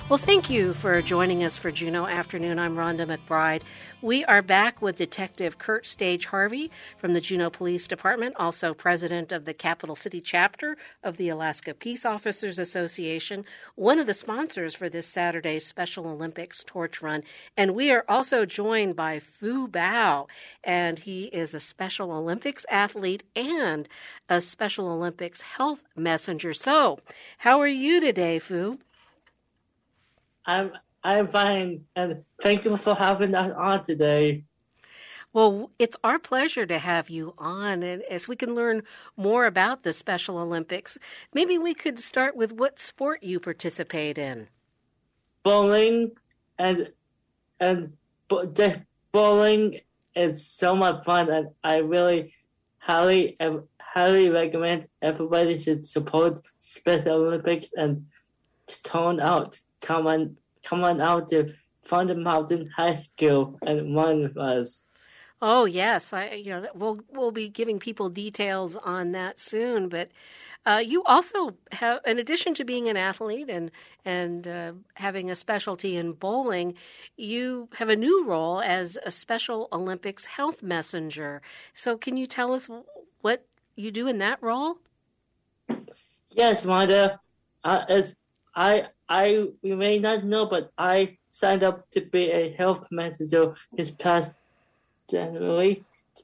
Well, thank you for joining us for Juneau Afternoon. I'm Rhonda McBride. We are back with Detective Kurt Stage Harvey from the Juneau Police Department, also president of the Capital City chapter of the Alaska Peace Officers Association, one of the sponsors for this Saturday's Special Olympics Torch Run. And we are also joined by Phu Bao, and he is a Special Olympics athlete and a Special Olympics health messenger. So, how are you today, Phu? I'm fine, and thank you for having us on today. Well, it's our pleasure to have you on, and as we can learn more about the Special Olympics, maybe we could start with what sport you participate in. Bowling and bowling is so much fun, and I really highly recommend everybody should support Special Olympics and come on out to Thunder Mountain High School and run with us. Oh yes, we'll be giving people details on that soon. But you also have, in addition to being an athlete and having a specialty in bowling, you have a new role as a Special Olympics health messenger. So can you tell us what you do in that role? Yes, Wanda. You may not know, but I signed up to be a health messenger this past January,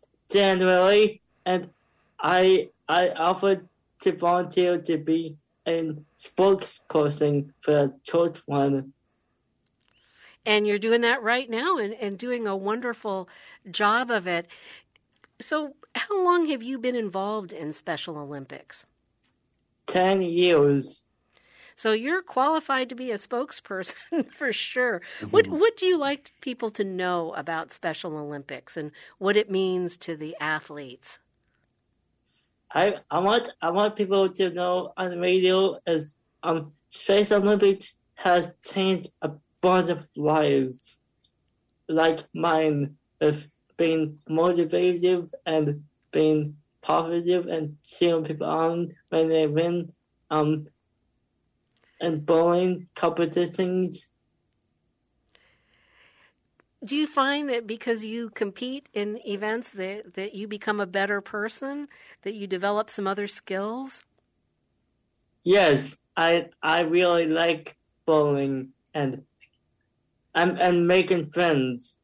and I offered to volunteer to be a spokesperson for the Torch Run. And you're doing that right now and doing a wonderful job of it. So how long have you been involved in Special Olympics? 10 years. So you're qualified to be a spokesperson for sure. Mm-hmm. What do you like people to know about Special Olympics and what it means to the athletes? I want people to know on the radio as Special Olympics has changed a bunch of lives, like mine, of being motivated and being positive and cheering people on when they win. And bowling competitions. Do you find that because you compete in events that you become a better person, that you develop some other skills? Yes, I really like bowling and making friends.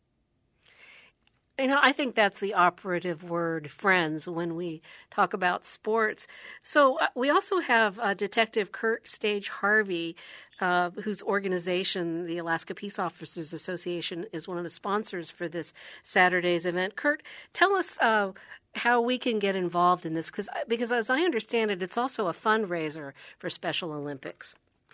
I think that's the operative word, friends, when we talk about sports. So we also have Detective Kurt Stage Harvey, whose organization, the Alaska Peace Officers Association, is one of the sponsors for this Saturday's event. Kurt, tell us how we can get involved in this, because as I understand it, it's also a fundraiser for Special Olympics.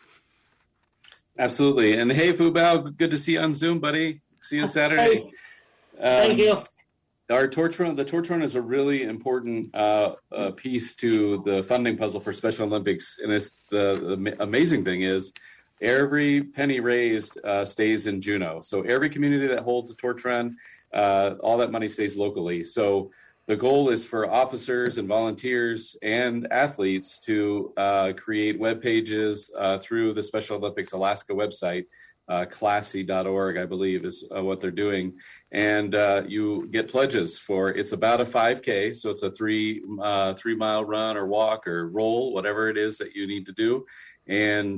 Absolutely. And hey, Phu Bao, good to see you on Zoom, buddy. See you Saturday. Hey. Thank you. The Torch Run is a really important piece to the funding puzzle for Special Olympics. And it's the amazing thing is every penny raised stays in Juneau. So every community that holds a Torch Run, all that money stays locally. So the goal is for officers and volunteers and athletes to create web pages through the Special Olympics Alaska website. Classy.org, I believe, is what they're doing. And you get pledges for, it's about a 5K, so it's a 3-mile run or walk or roll, whatever it is that you need to do. And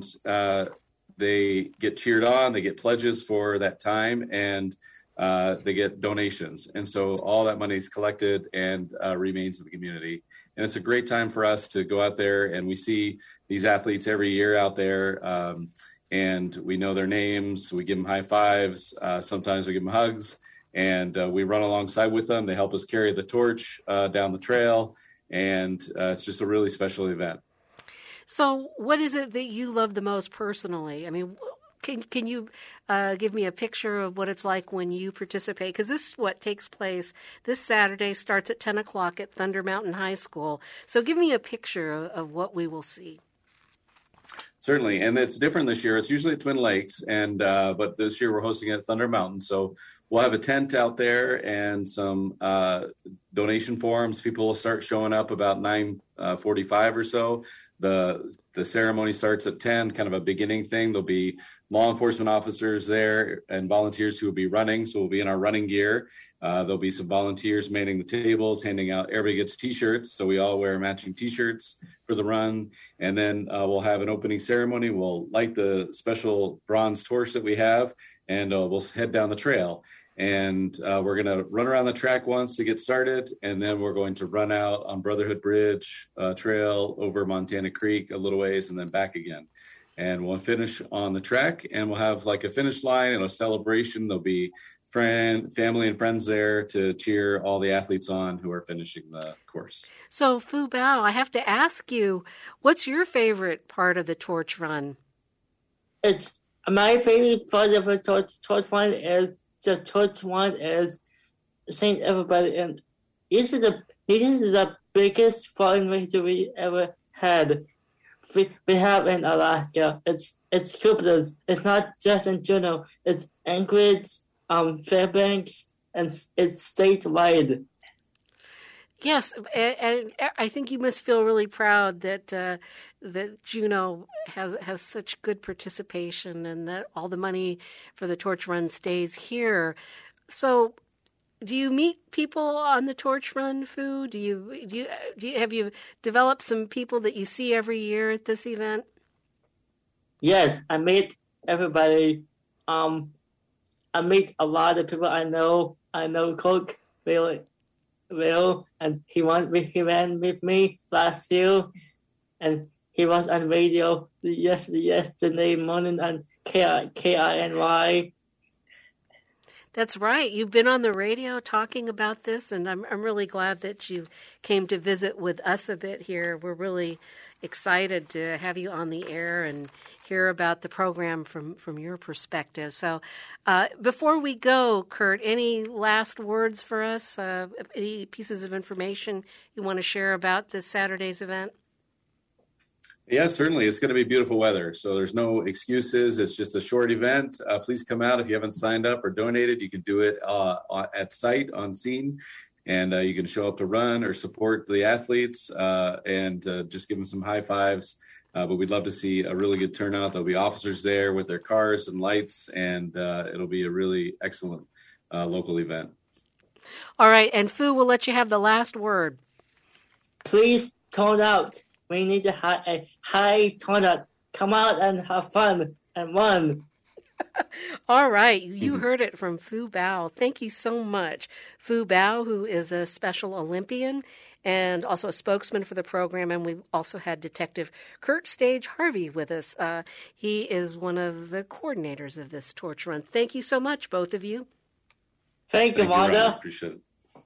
they get cheered on, they get pledges for that time, and they get donations. And so all that money is collected and remains in the community. And it's a great time for us to go out there, and we see these athletes every year out there. And we know their names. We give them high fives. Sometimes we give them hugs, and we run alongside with them. They help us carry the torch down the trail, and it's just a really special event. So what is it that you love the most personally? I mean, can you give me a picture of what it's like when you participate? Because this is what takes place this Saturday, starts at 10 o'clock at Thunder Mountain High School. So give me a picture of what we will see. Certainly, and it's different this year. It's usually at Twin Lakes, and but this year we're hosting it at Thunder Mountain. So we'll have a tent out there and some donation forms. People will start showing up about 9:45 or so. The ceremony starts at 10, kind of a beginning thing. There'll be law enforcement officers there and volunteers who will be running. So we'll be in our running gear. There'll be some volunteers manning the tables, handing out, everybody gets t-shirts. So we all wear matching t-shirts for the run. And then we'll have an opening ceremony. We'll light the special bronze torch that we have, and we'll head down the trail. And we're going to run around the track once to get started, and then we're going to run out on Brotherhood Bridge Trail over Montana Creek a little ways and then back again. And we'll finish on the track, and we'll have like a finish line and a celebration. There'll be family and friends there to cheer all the athletes on who are finishing the course. So, Phu Bao, I have to ask you, what's your favorite part of the torch run? It's my favorite part of the torch run is the torch one is saying everybody, and this is the biggest fundraiser we ever had. We have in Alaska. It's Jupiter's. It's not just in Juneau. It's Anchorage, Fairbanks, and it's statewide. Yes, and I think you must feel really proud that that Juneau has such good participation, and that all the money for the torch run stays here. So, do you meet people on the torch run, Phu? Have you developed some people that you see every year at this event? Yes, I meet everybody. I meet a lot of people I know. I know Coach Will, and he ran with me last year, and he was on radio yesterday morning on KINY. That's right. You've been on the radio talking about this, and I'm really glad that you came to visit with us a bit here. We're really excited to have you on the air and hear about the program from your perspective. So before we go, Kurt, any last words for us? Any pieces of information you want to share about this Saturday's event? Yeah, certainly. It's going to be beautiful weather, so there's no excuses. It's just a short event. Please come out. If you haven't signed up or donated, you can do it at site on scene, and you can show up to run or support the athletes and just give them some high fives. But we'd love to see a really good turnout. There'll be officers there with their cars and lights, and it'll be a really excellent local event. All right, and Phu, we'll let you have the last word. Please turn out. We need a high turnout. Come out and have fun and run. All right. You heard it from Phu Bao. Thank you so much. Phu Bao, who is a Special Olympian and also a spokesman for the program. And we've also had Detective Kurt Stage Harvey with us. He is one of the coordinators of this torch run. Thank you so much, both of you. Thank you, Wanda. Appreciate it.